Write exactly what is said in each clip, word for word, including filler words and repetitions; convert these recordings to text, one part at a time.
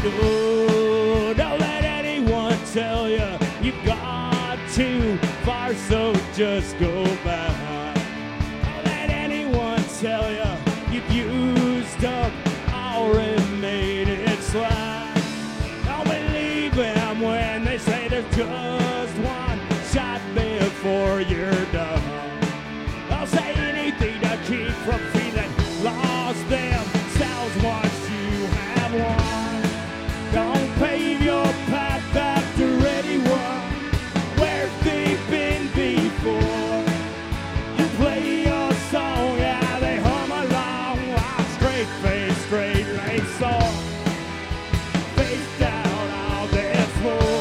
Oh, don't let anyone tell you you got too far, so just go back. Don't let anyone tell you you've used up all remaining slack. Don't believe them when they say there's just one shot before you're done. They'll say anything to keep from feeling lost themselves once you have won. Don't pave your path back to anyone where they've been before. You play your song, yeah, they hum along while straight face, straight lace on, face down on their floor.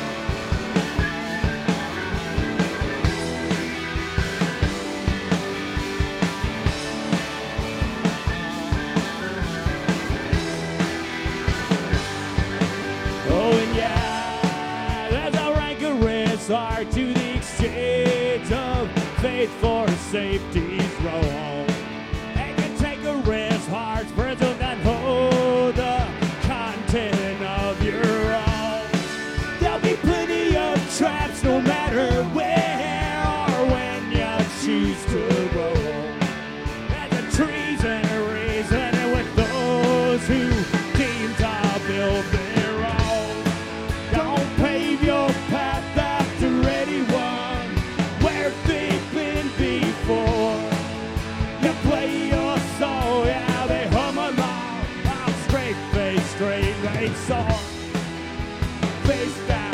Oh, and yeah, there's a rancorous art to the exchange of faith for safety's wrong. They can take a risk, heart's prison that hold the content of your own. There'll be plenty of traps no matter where or when you choose to go. There's a treason, a reason, and with those who deem to build their own. Don't pave your path after anyone where they've been before. You play your song, yeah, they hum along. I'm straight face, straight lace on, face down.